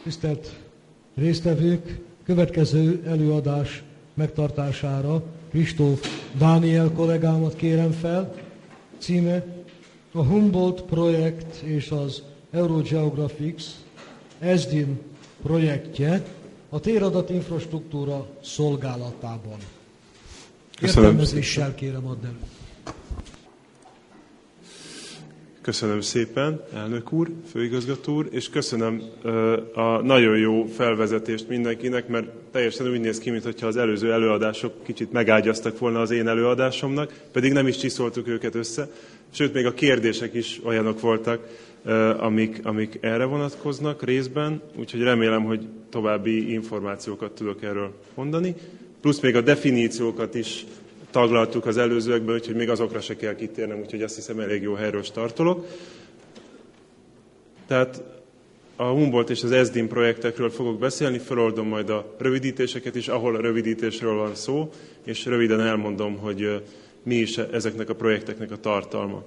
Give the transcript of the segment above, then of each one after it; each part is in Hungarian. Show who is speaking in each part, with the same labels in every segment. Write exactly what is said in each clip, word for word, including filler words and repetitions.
Speaker 1: Tisztelt résztvevők, következő előadás megtartására Kristóf Dániel kollégámat kérem fel. Címe a Humboldt projekt és az Eurogeographics ESDIN projektje a téradatinfrastruktúra szolgálatában. Értelmezéssel kérem add elő.
Speaker 2: Köszönöm szépen, elnök úr, főigazgató úr, és köszönöm a nagyon jó felvezetést mindenkinek, mert teljesen úgy néz ki, mintha az előző előadások kicsit megágyaztak volna az én előadásomnak, pedig nem is csiszoltuk őket össze, sőt, még a kérdések is olyanok voltak, amik, amik erre vonatkoznak részben, úgyhogy remélem, hogy további információkat tudok erről mondani, plusz még a definíciókat is taglaltuk az előzőekben, úgyhogy még azokra se kell kitérnem, úgyhogy azt hiszem elég jó helyről startolok. Tehát a Humboldt és az ESDIN projektekről fogok beszélni, feloldom majd a rövidítéseket is, ahol a rövidítésről van szó, és röviden elmondom, hogy mi is ezeknek a projekteknek a tartalma.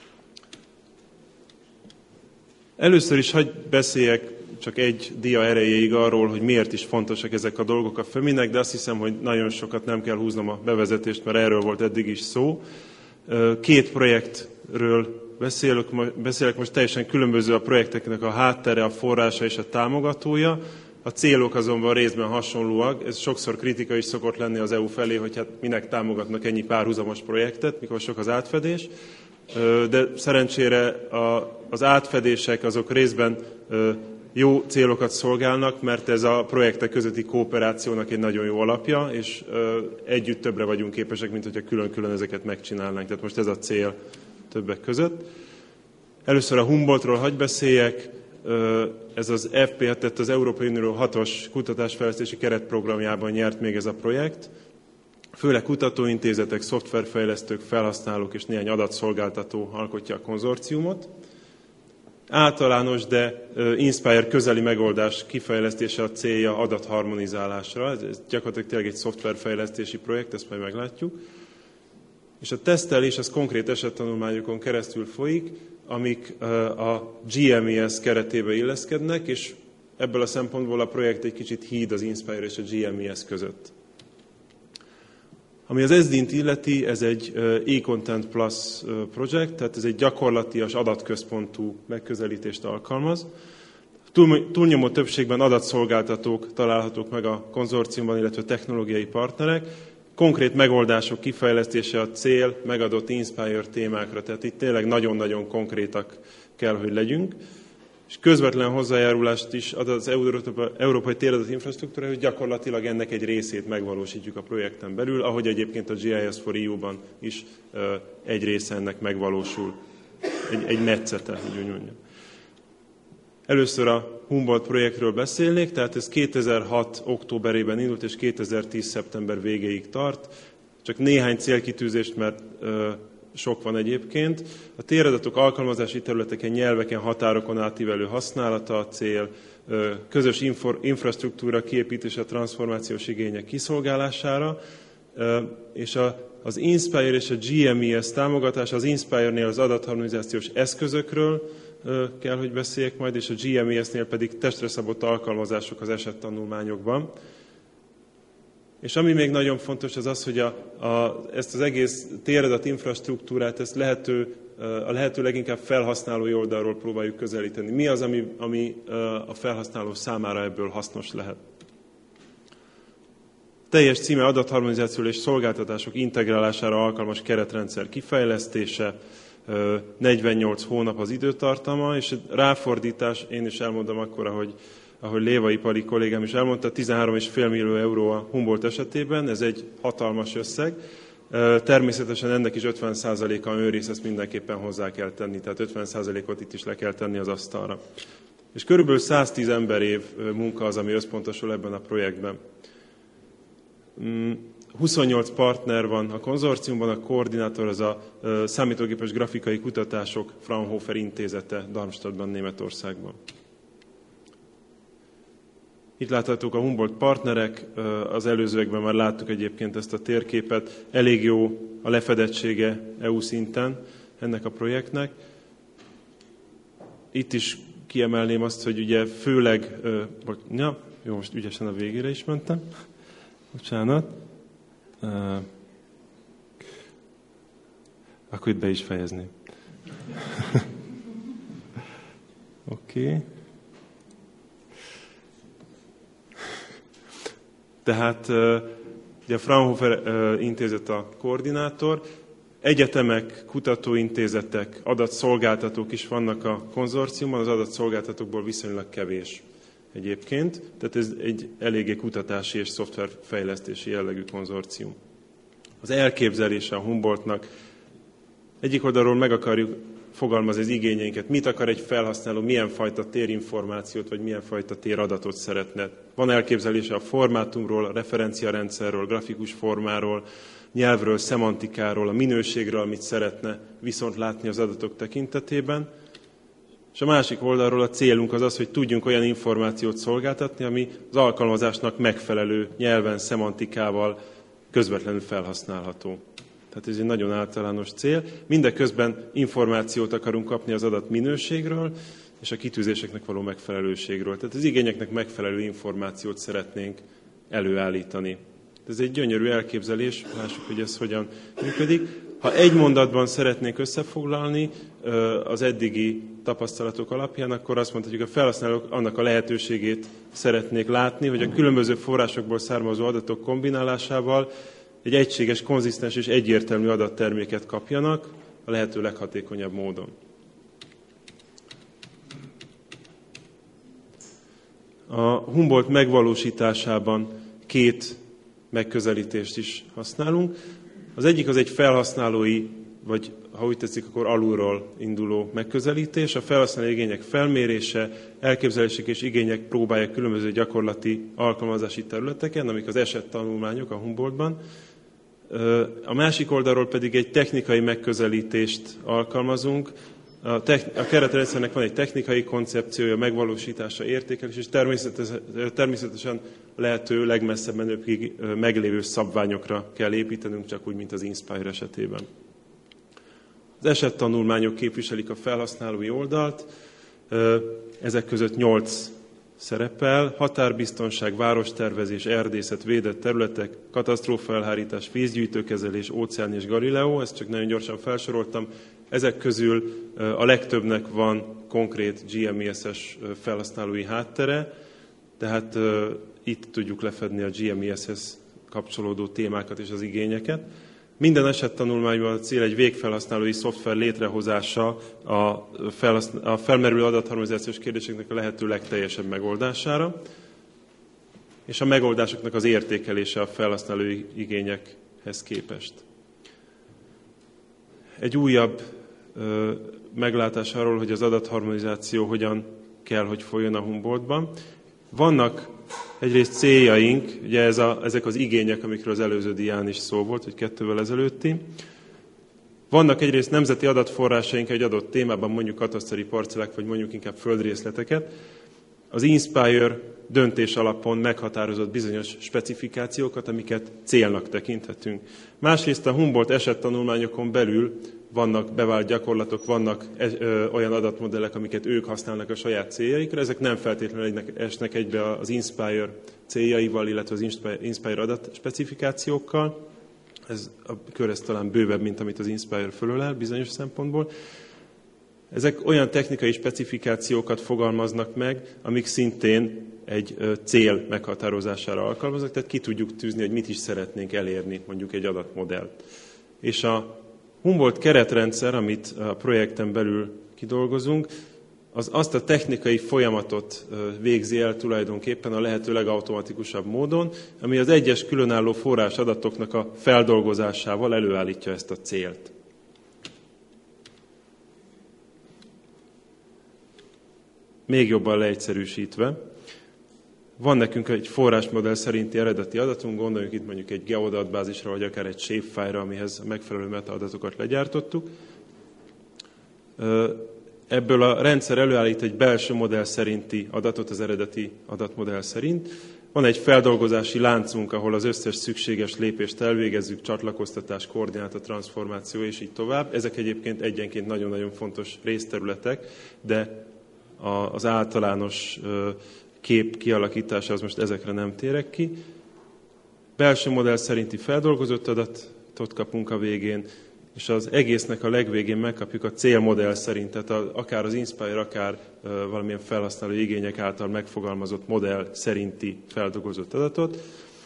Speaker 2: Először is hadd beszéljek csak egy dia erejéig arról, hogy miért is fontosak ezek a dolgok a Föminek, de azt hiszem, hogy nagyon sokat nem kell húznom a bevezetést, mert erről volt eddig is szó. Két projektről beszélek, beszélek most teljesen különböző a projekteknek a háttere, a forrása és a támogatója. A célok azonban részben hasonlóak, ez sokszor kritika is szokott lenni az é u felé, hogy hát minek támogatnak ennyi párhuzamos projektet, mikor sok az átfedés. De szerencsére az átfedések azok részben jó célokat szolgálnak, mert ez a projektek közötti kooperációnak egy nagyon jó alapja, és együtt többre vagyunk képesek, mint hogyha külön-külön ezeket megcsinálnánk. Tehát most ez a cél többek között. Először a Humboldtról hadd beszéljek. Ez az ef pé, tehát az Európai Unió hatos kutatásfejlesztési keretprogramjában nyert még ez a projekt. Főleg kutatóintézetek, szoftverfejlesztők, felhasználók és néhány adatszolgáltató alkotja a konzorciumot. Általános, de Inspire közeli megoldás kifejlesztése a célja adatharmonizálásra. Ez gyakorlatilag tényleg egy szoftverfejlesztési projekt, ezt majd meglátjuk. És a tesztelés az konkrét esettanulmányokon keresztül folyik, amik a gé em e es keretébe illeszkednek, és ebből a szempontból a projekt egy kicsit híd az Inspire és a gé em e es között. Ami az ESDIN-t illeti, ez egy e-Content Plus projekt, tehát ez egy gyakorlatias adatközpontú megközelítést alkalmaz. Túlnyomó többségben adatszolgáltatók találhatók meg a konzorciumban, illetve technológiai partnerek. Konkrét megoldások kifejlesztése a cél, megadott Inspire témákra, tehát itt tényleg nagyon-nagyon konkrétak kell, hogy legyünk. És közvetlen hozzájárulást is ad az Európai Téradat Infrastruktúra, hogy gyakorlatilag ennek egy részét megvalósítjuk a projekten belül, ahogy egyébként a gé i es for e u-ban is egy része ennek megvalósul. Egy, egy metszete, így úgy mondjam. Először a Humboldt projektről beszélnék, tehát ez kétezer-hat októberében indult, és kétezer-tíz szeptember végéig tart. Csak néhány célkitűzést, mert sok van egyébként. A téradatok alkalmazási területeken, nyelveken, határokon átívelő használata a cél, közös infrastruktúra kiépítése a transformációs igények kiszolgálására, és az Inspire és a gé em e es támogatása, az Inspire-nél az adatharmonizációs eszközökről kell, hogy beszéljek majd, és a gé em e es-nél pedig testre szabott alkalmazások az esettanulmányokban. És ami még nagyon fontos, az az, hogy a, a, ezt az egész téradat infrastruktúrát ezt lehető, a lehető leginkább felhasználói oldalról próbáljuk közelíteni. Mi az, ami, ami a felhasználó számára ebből hasznos lehet? Teljes címe adatharmonizáció és szolgáltatások integrálására alkalmas keretrendszer kifejlesztése, negyvennyolc hónap az időtartama, és ráfordítás, én is elmondom akkor, ahogy ahogy Lévai Pali kollégám is elmondta, tizenhárom egész öt millió euró a Humboldt esetében, ez egy hatalmas összeg. Természetesen ennek is ötven százaléka önrész, ezt mindenképpen hozzá kell tenni, tehát ötven százalékot itt is le kell tenni az asztalra. És körülbelül száztíz emberév munka az, ami összpontosul ebben a projektben. huszonnyolc partner van a konzorciumban, a koordinátor az a Számítógépes Grafikai Kutatások Fraunhofer Intézete Darmstadtban, Németországban. Itt láthatók a Humboldt partnerek, az előzőekben már láttuk egyébként ezt a térképet, elég jó a lefedettsége é u szinten ennek a projektnek. Itt is kiemelném azt, hogy ugye főleg, vagy, ja, jó, most ügyesen a végére is mentem, bocsánat, akkor itt be is fejezném. Oké. Okay. Tehát ugye a Fraunhofer intézet a koordinátor, egyetemek, kutatóintézetek, adatszolgáltatók is vannak a konzorciumban, az adatszolgáltatókból viszonylag kevés egyébként, tehát ez egy eléggé kutatási és szoftverfejlesztési jellegű konzorcium. Az elképzelése a Humboldtnak egyik oldalról meg akarjuk fogalmazni az igényeinket, mit akar egy felhasználó, milyen fajta térinformációt, vagy milyen fajta téradatot szeretne. Van elképzelése a formátumról, a referenciarendszerről, grafikus formáról, nyelvről, szemantikáról, a minőségről, amit szeretne viszont látni az adatok tekintetében. És a másik oldalról a célunk az az, hogy tudjunk olyan információt szolgáltatni, ami az alkalmazásnak megfelelő nyelven, szemantikával közvetlenül felhasználható. Tehát ez egy nagyon általános cél. Mindeközben információt akarunk kapni az adat minőségről, és a kitűzéseknek való megfelelőségről. Tehát az igényeknek megfelelő információt szeretnénk előállítani. Ez egy gyönyörű elképzelés, lássuk, hogy ez hogyan működik. Ha egy mondatban szeretnénk összefoglalni az eddigi tapasztalatok alapján, akkor azt mondhatjuk, hogy a felhasználók annak a lehetőségét szeretnék látni, hogy a különböző forrásokból származó adatok kombinálásával egy egységes, konzisztens és egyértelmű adatterméket kapjanak a lehető leghatékonyabb módon. A Humboldt megvalósításában két megközelítést is használunk. Az egyik az egy felhasználói, vagy ha úgy tetszik, akkor alulról induló megközelítés. A felhasználói igények felmérése, elképzelések és igények próbálják különböző gyakorlati alkalmazási területeken, amik az esettanulmányok a Humboldtban. A másik oldalról pedig egy technikai megközelítést alkalmazunk. A, techn- a keretrendszernek van egy technikai koncepciója, megvalósítása, értékelés, és természetesen, természetesen lehető legmesszebb menőkig meglévő szabványokra kell építenünk, csak úgy, mint az Inspire esetében. Az esettanulmányok képviselik a felhasználói oldalt, ezek között nyolc szerepel: határbiztonság, várostervezés, erdészet, védett területek, katasztrófaelhárítás, vízgyűjtőkezelés, óceán és Galileo, ezt csak nagyon gyorsan felsoroltam. Ezek közül a legtöbbnek van konkrét gé em es es felhasználói háttere, tehát itt tudjuk lefedni a gé em es-hez kapcsolódó témákat és az igényeket. Minden esettanulmányban a cél egy végfelhasználói szoftver létrehozása a, a felmerülő adatharmonizációs kérdéseknek a lehető legteljesebb megoldására, és a megoldásoknak az értékelése a felhasználói igényekhez képest. Egy újabb ö, meglátás arról, hogy az adatharmonizáció hogyan kell, hogy folyjon a Humboldtban. Vannak egyrészt céljaink, ugye ez a, ezek az igények, amikről az előző dián is szó volt, vagy kettővel ezelőtti. Vannak egyrészt nemzeti adatforrásaink egy adott témában, mondjuk kataszteri parcellák, vagy mondjuk inkább földrészleteket. Az Inspire döntés alapon meghatározott bizonyos specifikációkat, amiket célnak tekinthetünk. Másrészt a Humboldt esettanulmányokon belül vannak bevált gyakorlatok, vannak olyan adatmodellek, amiket ők használnak a saját céljaikra. Ezek nem feltétlenül esnek egybe az Inspire céljaival, illetve az Inspire adatspecifikációkkal. Ez a kör ez talán bővebb, mint amit az Inspire fölölel bizonyos szempontból. Ezek olyan technikai specifikációkat fogalmaznak meg, amik szintén egy cél meghatározására alkalmaznak, tehát ki tudjuk tűzni, hogy mit is szeretnénk elérni, mondjuk egy adatmodell. És a Humboldt keretrendszer, amit a projekten belül kidolgozunk, az azt a technikai folyamatot végzi el tulajdonképpen a lehető legautomatikusabb módon, ami az egyes különálló forrás adatoknak a feldolgozásával előállítja ezt a célt. Még jobban leegyszerűsítve, van nekünk egy forrásmodell szerinti eredeti adatunk, gondoljunk itt mondjuk egy geodatbázisra, vagy akár egy shapefile-ra, amihez a megfelelő metaadatokat legyártottuk. Ebből a rendszer előállít egy belső modell szerinti adatot, az eredeti adatmodell szerint. Van egy feldolgozási láncunk, ahol az összes szükséges lépést elvégezzük, csatlakoztatás, koordináta, transformáció és így tovább. Ezek egyébként egyenként nagyon-nagyon fontos részterületek, de az általános kép kialakítása, az most ezekre nem térek ki. Belső modell szerinti feldolgozott adatot kapunk a végén, és az egésznek a legvégén megkapjuk a célmodell szerint, tehát a, akár az Inspire, akár uh, valamilyen felhasználó igények által megfogalmazott modell szerinti feldolgozott adatot.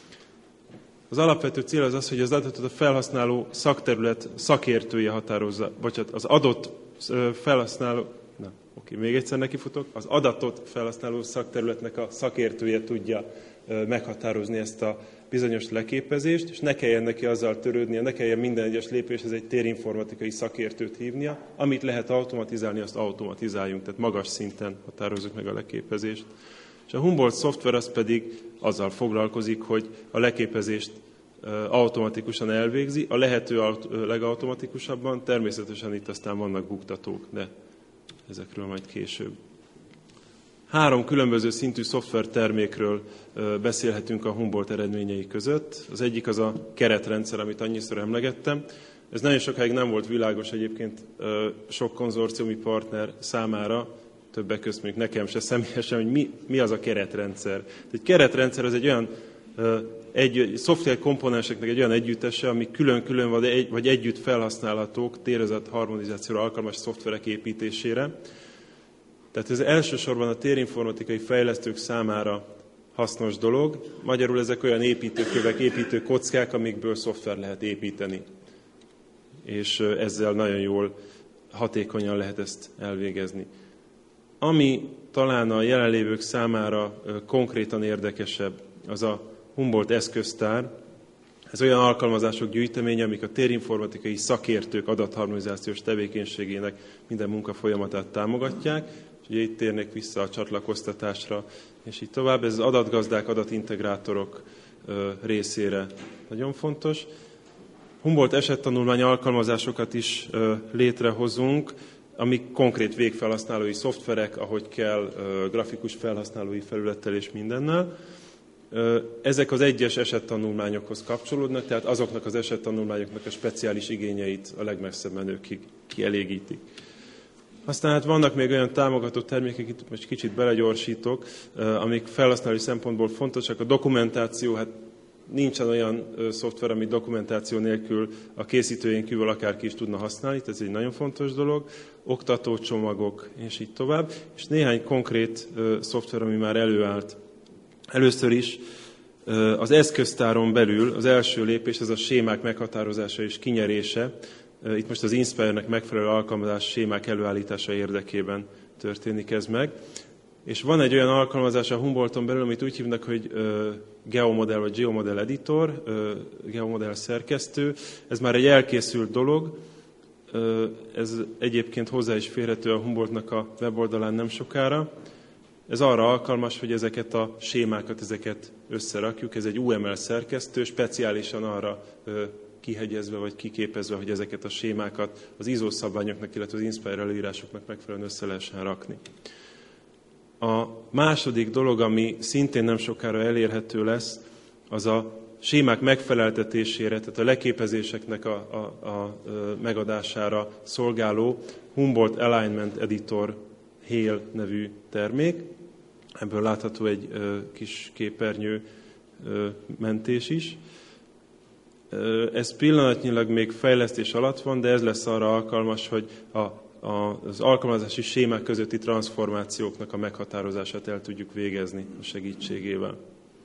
Speaker 2: Az alapvető cél az az, hogy az adatot a felhasználó szakterület szakértője határozza, bocsánat, az adott uh, felhasználó, na, oké, még egyszer nekifutok, az adatot felhasználó szakterületnek a szakértője tudja uh, meghatározni ezt a bizonyos leképezést, és ne kelljen neki azzal törődnie, ne kelljen minden egyes lépéshez egy térinformatikai szakértőt hívnia, amit lehet automatizálni, azt automatizáljunk, tehát magas szinten határozzuk meg a leképezést. És a Humboldt szoftver az pedig azzal foglalkozik, hogy a leképezést automatikusan elvégzi, a lehető legautomatikusabban, természetesen itt aztán vannak buktatók, de ezekről majd később. Három különböző szintű szoftvertermékről beszélhetünk a Humboldt eredményei között. Az egyik az a keretrendszer, amit annyiszor emlegettem. Ez nagyon sokáig nem volt világos egyébként sok konzorciumi partner számára, többek között még nekem se személyesen, hogy mi, mi az a keretrendszer. Egy keretrendszer az egy olyan egy szoftver komponenseknek egy olyan együttese, ami külön-külön vagy, egy, vagy együtt felhasználhatók térezett harmonizációra alkalmas szoftverek építésére. Tehát ez elsősorban a térinformatikai fejlesztők számára hasznos dolog. Magyarul ezek olyan építőkövek, építőkockák, amikből szoftver lehet építeni. És ezzel nagyon jól, hatékonyan lehet ezt elvégezni. Ami talán a jelenlévők számára konkrétan érdekesebb, az a Humboldt eszköztár. Ez olyan alkalmazások gyűjteménye, amik a térinformatikai szakértők adatharmonizációs tevékenységének minden munkafolyamatát támogatják. És ugye itt térnek vissza a csatlakoztatásra, és így tovább. Ez az adatgazdák, adatintegrátorok részére nagyon fontos. Humboldt esettanulmány alkalmazásokat is létrehozunk, amik konkrét végfelhasználói szoftverek, ahogy kell, grafikus felhasználói felülettel és mindennel. Ezek az egyes esettanulmányokhoz kapcsolódnak, tehát azoknak az esettanulmányoknak a speciális igényeit a legmesszebb menőkig kielégítik. Aztán hát vannak még olyan támogató termékek, itt most kicsit belegyorsítok, amik felhasználói szempontból fontosak. A dokumentáció, hát nincsen olyan szoftver, amit dokumentáció nélkül a készítőjén kívül akárki is tudna használni, ez egy nagyon fontos dolog. Oktatócsomagok, és így tovább. És néhány konkrét szoftver, ami már előállt. Először is az eszköztáron belül az első lépés, ez a sémák meghatározása és kinyerése. Itt most az Inspire-nek megfelelő alkalmazás sémák előállítása érdekében történik ez meg. És van egy olyan alkalmazás a Humboldton belül, amit úgy hívnak, hogy Geomodel vagy Geomodel Editor, Geomodel szerkesztő. Ez már egy elkészült dolog. Ez egyébként hozzá is férhető a Humboldtnak a weboldalán nem sokára. Ez arra alkalmas, hogy ezeket a sémákat, ezeket összerakjuk. Ez egy u em el szerkesztő, speciálisan arra kihegyezve vagy kiképezve, hogy ezeket a sémákat az i es o szabványoknak, illetve az Inspire előírásoknak megfelelően össze lehessen rakni. A második dolog, ami szintén nem sokára elérhető lesz, az a sémák megfeleltetésére, tehát a leképezéseknek a, a, a megadására szolgáló Humboldt Alignment Editor Hale nevű termék. Ebből látható egy ö, kis képernyő ö, mentés is. Ez pillanatnyilag még fejlesztés alatt van, de ez lesz arra alkalmas, hogy a, a, az alkalmazási sémák közötti transformációknak a meghatározását el tudjuk végezni a segítségével.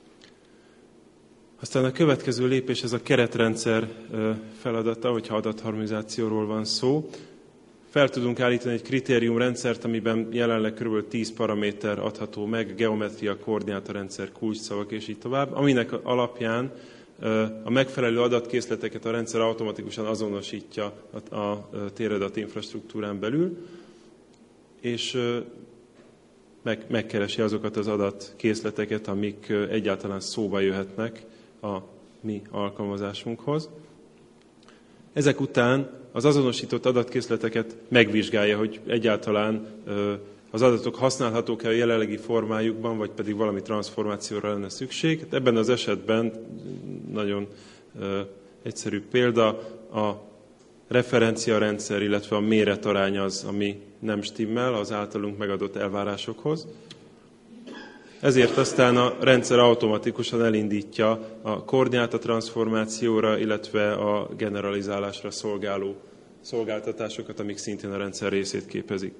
Speaker 2: Aztán a következő lépés, ez a keretrendszer feladata, hogyha adatharmonizációról van szó. Fel tudunk állítani egy kritériumrendszert, amiben jelenleg kb. tíz paraméter adható meg, geometria, koordinátorrendszer, kulcsszavak és így tovább, aminek alapján a megfelelő adatkészleteket a rendszer automatikusan azonosítja a, a téradat infrastruktúrán belül, és meg, megkeresi azokat az adatkészleteket, amik egyáltalán szóba jöhetnek a mi alkalmazásunkhoz. Ezek után az azonosított adatkészleteket megvizsgálja, hogy egyáltalán az adatok használhatók-e a jelenlegi formájukban, vagy pedig valami transformációra lenne szükség. Ebben az esetben nagyon egyszerű példa, a referenciarendszer, illetve a méretarány az, ami nem stimmel az általunk megadott elvárásokhoz. Ezért aztán a rendszer automatikusan elindítja a koordinátatranszformációra, illetve a generalizálásra szolgáló szolgáltatásokat, amik szintén a rendszer részét képezik.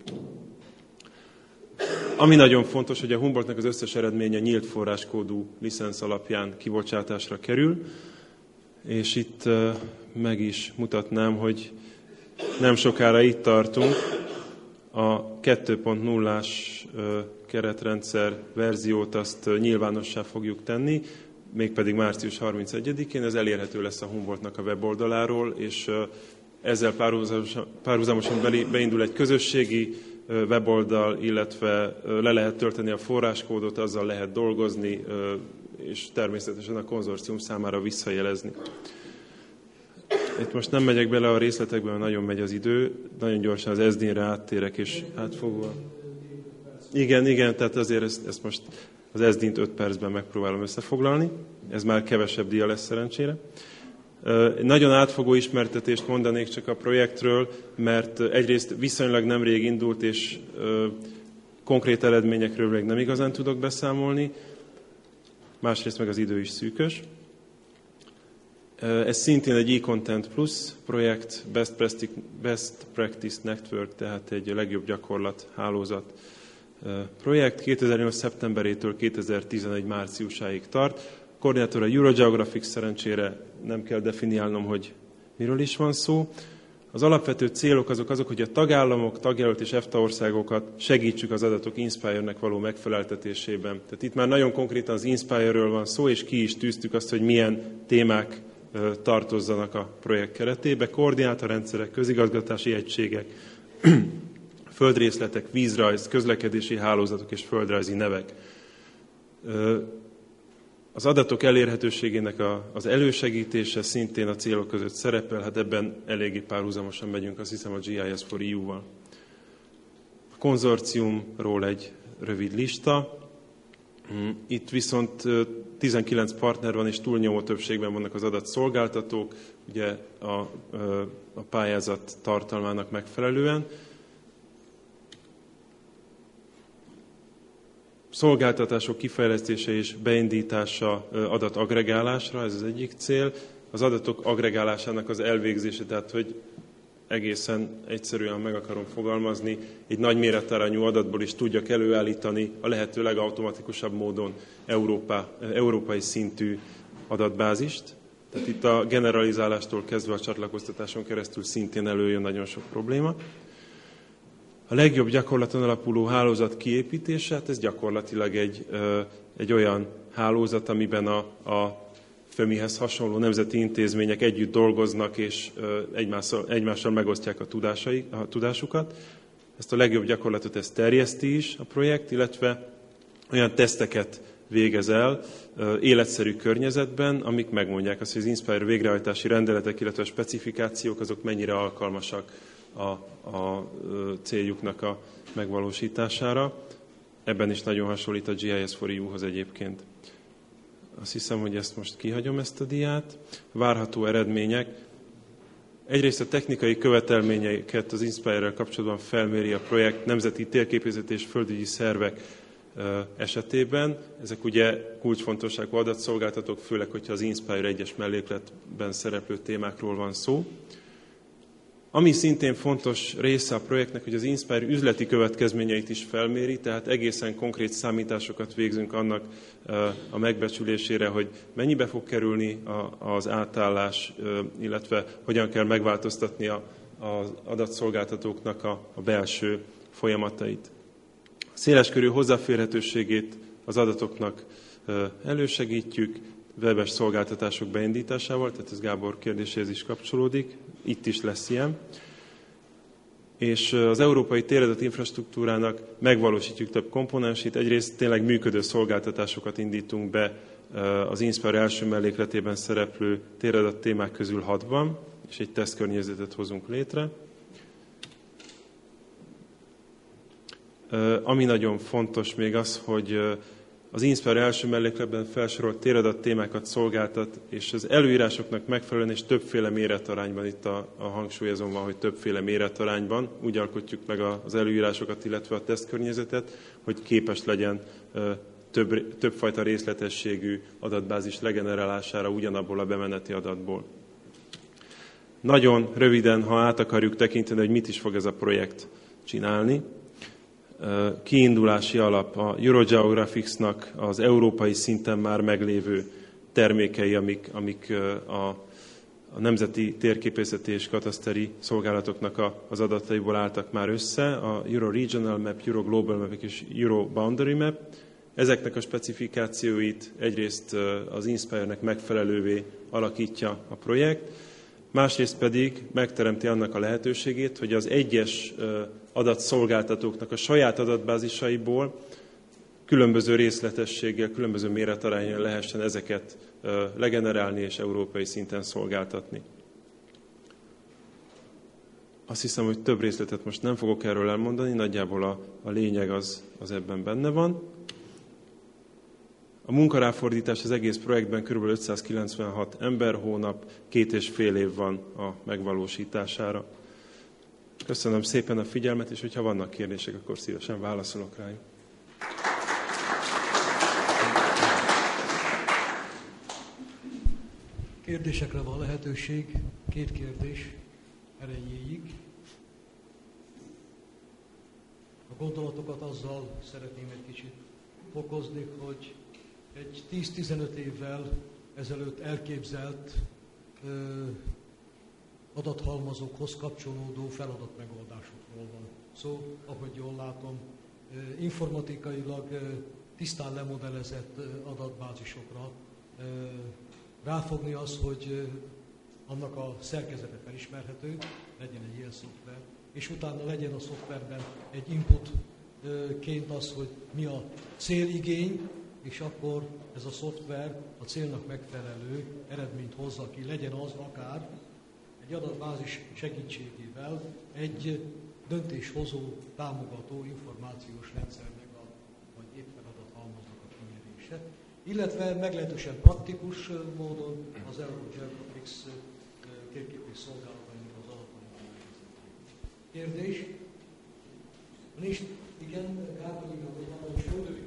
Speaker 2: Ami nagyon fontos, hogy a Humboldtnak az összes eredménye nyílt forráskódú licensz alapján kibocsátásra kerül, és itt meg is mutatnám, hogy nem sokára itt tartunk, a kettő pont nullás keretrendszer verziót azt nyilvánossá fogjuk tenni, mégpedig március harmincegyedikén, ez elérhető lesz a Humboldtnak a weboldaláról, és ezzel párhuzamosan, párhuzamosan beindul egy közösségi weboldal, illetve le lehet tölteni a forráskódot, azzal lehet dolgozni, és természetesen a konzorcium számára visszajelezni. Itt most nem megyek bele a részletekbe, mert nagyon megy az idő, nagyon gyorsan az es dé en-re áttérek, és átfogva. Igen, igen, tehát azért ezt, ezt most az es dé en-t öt percben megpróbálom összefoglalni, ez már kevesebb dia lesz szerencsére. Nagyon átfogó ismertetést mondanék csak a projektről, mert egyrészt viszonylag nemrég indult, és konkrét eredményekről még nem igazán tudok beszámolni, másrészt meg az idő is szűkös. Ez szintén egy e-Content Plus projekt, Best Practice, Best Practice Network, tehát egy legjobb gyakorlat hálózat projekt. kétezer-nyolc szeptemberétől kétezer-tizenegy márciusáig tart. A koordinátor a Eurogeographic, szerencsére nem kell definiálnom, hogy miről is van szó. Az alapvető célok azok azok, hogy a tagállamok, tagjelölt és EFTA országokat segítsük az adatok Inspire-nek való megfeleltetésében. Tehát itt már nagyon konkrétan az Inspire-ről van szó, és ki is tűztük azt, hogy milyen témák tartozzanak a projekt keretébe. Koordinátorrendszerek, közigazgatási egységek, földrészletek, vízrajz, közlekedési hálózatok és földrajzi nevek. Az adatok elérhetőségének a, az elősegítése szintén a célok között szerepel, hát ebben eléggé párhuzamosan megyünk, azt hiszem, a G I S for E U-val. A konzorciumról egy rövid lista. Itt viszont tizenkilenc partner van, és túlnyomó többségben vannak az adatszolgáltatók, ugye a, a pályázat tartalmának megfelelően. Szolgáltatások kifejlesztése és beindítása adatagregálásra, ez az egyik cél. Az adatok agregálásának az elvégzése, tehát hogy egészen egyszerűen meg akarom fogalmazni, egy nagy méretarányú adatból is tudjak előállítani a lehető legautomatikusabb módon Európa, európai szintű adatbázist. Tehát itt a generalizálástól kezdve a csatlakoztatáson keresztül szintén előjön nagyon sok probléma. A legjobb gyakorlaton alapuló hálózat kiépítése, hát ez gyakorlatilag egy, egy olyan hálózat, amiben a, a FÖMI-hez hasonló nemzeti intézmények együtt dolgoznak, és egymással, egymással megosztják a, tudásaik, a tudásukat. Ezt a legjobb gyakorlatot ezt terjeszti is a projekt, illetve olyan teszteket végez el életszerű környezetben, amik megmondják azt, hogy az Inspire végrehajtási rendeletek, illetve a specifikációk azok mennyire alkalmasak a, a céljuknak a megvalósítására. Ebben is nagyon hasonlít a G I S for E U-hoz egyébként. Azt hiszem, hogy ezt most kihagyom, ezt a diát. Várható eredmények. Egyrészt a technikai követelményeket az Inspire-rel kapcsolatban felméri a projekt nemzeti térképészeti és földügyi szervek esetében. Ezek ugye kulcsfontosságú adatszolgáltatók, főleg, hogyha az Inspire egyes mellékletben szereplő témákról van szó. Ami szintén fontos része a projektnek, hogy az Inspire üzleti következményeit is felméri, tehát egészen konkrét számításokat végzünk annak a megbecsülésére, hogy mennyibe fog kerülni az átállás, illetve hogyan kell megváltoztatni az adatszolgáltatóknak a belső folyamatait. Széleskörű hozzáférhetőségét az adatoknak elősegítjük, webes szolgáltatások beindításával, tehát ez Gábor kérdéséhez is kapcsolódik, itt is lesz ilyen. És az európai téradat infrastruktúrának megvalósítjuk több komponensét, egyrészt tényleg működő szolgáltatásokat indítunk be az Inspire első mellékletében szereplő téradat témák közül hatban, és egy tesztkörnyezetet hozunk létre. Ami nagyon fontos még az, hogy Az Inspire első mellékletben felsorolt téradat témákat szolgáltat, és az előírásoknak megfelelően és többféle méretarányban, itt a, a hangsúlyozom van, hogy többféle méretarányban, úgy alkotjuk meg az előírásokat, illetve a tesztkörnyezetet, hogy képes legyen több, többfajta részletességű adatbázis legenerálására ugyanabból a bemeneti adatból. Nagyon röviden, ha át akarjuk tekinteni, hogy mit is fog ez a projekt csinálni. Kiindulási alap a Eurogeographics-nak az európai szinten már meglévő termékei, amik, amik a, a nemzeti térképészeti és kataszteri szolgálatoknak a, az adataiból álltak már össze, a Euro Regional Map, Euro Global Map és Euro Boundary Map. Ezeknek a specifikációit egyrészt az Inspire-nek megfelelővé alakítja a projekt, másrészt pedig megteremti annak a lehetőségét, hogy az egyes adatszolgáltatóknak a saját adatbázisaiból különböző részletességgel, különböző méretarányon lehessen ezeket legenerálni és európai szinten szolgáltatni. Azt hiszem, hogy több részletet most nem fogok erről elmondani, nagyjából a, a lényeg az, az ebben benne van. A munkaráfordítás az egész projektben kb. ötszázkilencvenhat emberhónap, két és fél év van a megvalósítására. Köszönöm szépen a figyelmet, és hogyha vannak kérdések, akkor szívesen válaszolok rájuk.
Speaker 1: Kérdésekre van lehetőség, két kérdés erejéig. A gondolatokat azzal szeretném egy kicsit fokozni, hogy egy tíz-tizenöt évvel ezelőtt elképzelt ö, adathalmazokhoz kapcsolódó feladatmegoldásokról van szó, ahogy jól látom, ö, informatikailag ö, tisztán lemodellezett ö, adatbázisokra ö, ráfogni az, hogy ö, annak a szerkezete felismerhető, legyen egy ilyen szoftver, és utána legyen a szoftverben egy inputként az, hogy mi a céligény, és akkor ez a szoftver a célnak megfelelő eredményt hozza ki, legyen az akár egy adatbázis segítségével egy döntéshozó, támogató információs rendszernek a, vagy éppen adathalmaznak a kinyerése, illetve meglehetősen praktikus módon az Eurogeographics térképész szolgálatainak az adatai. Kérdés? Nincs? Igen, Gábor, hogy valami sor.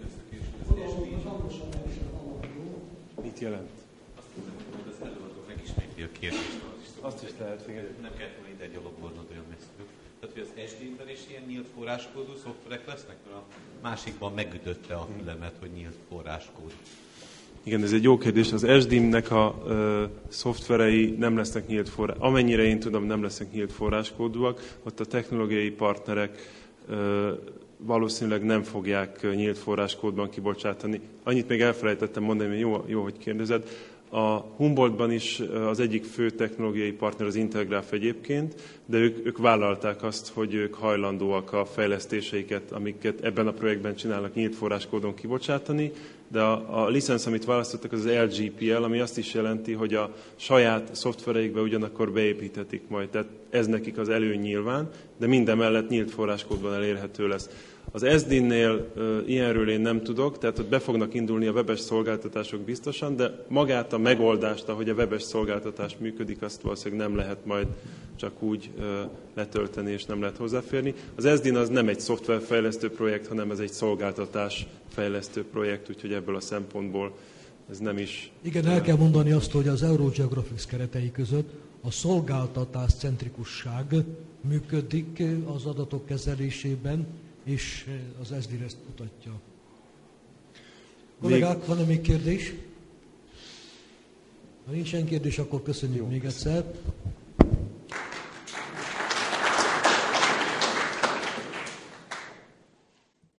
Speaker 2: Mit jelent?
Speaker 3: Azt hiszem, hogy az előadó megismétli a kérdést.
Speaker 2: Azt is lehet, igen.
Speaker 3: Nem kellett volna ide gyalogolnod, olyan messzük. Tehát, hogy az es dé en-ben is ilyen nyílt forráskódú szoftverek lesznek? A másikban megütötte a fülemet, hogy nyílt forráskód.
Speaker 2: Igen, ez egy jó kérdés. Az es dé em-nek a ö, szoftverei nem lesznek nyílt forrás. Amennyire én tudom, nem lesznek nyílt forráskódúak. Ott a technológiai partnerek ö, valószínűleg nem fogják nyílt forráskódban kibocsátani. Annyit még elfelejtettem mondani, hogy jó, jó, hogy kérdezed. A Humboldtban is az egyik fő technológiai partner az Intergraph egyébként, de ők, ők vállalták azt, hogy ők hajlandóak a fejlesztéseiket, amiket ebben a projektben csinálnak, nyílt forráskódon kibocsátani, de a, a licensz, amit választottak, az az el gé pé el, ami azt is jelenti, hogy a saját szoftvereikbe ugyanakkor beépíthetik majd. Tehát ez nekik az előny nyilván, de mindemellett nyílt forráskódban elérhető lesz. Az es dé en-nél uh, ilyenről én nem tudok, tehát ott be fognak indulni a webes szolgáltatások biztosan, de magát a megoldást, ahogy a webes szolgáltatás működik, azt valószínűleg nem lehet majd csak úgy uh, letölteni, és nem lehet hozzáférni. Az es dé en az nem egy szoftverfejlesztő projekt, hanem ez egy szolgáltatásfejlesztő projekt, úgyhogy ebből a szempontból ez nem is...
Speaker 1: Igen, el kell mondani azt, hogy az Eurogeographics keretei között a szolgáltatás centrikusság működik az adatok kezelésében, és az es dé en ezt mutatja. Kollégák, van-e még kérdés? Ha nincsen kérdés, akkor köszönjük Jó, még egyszer.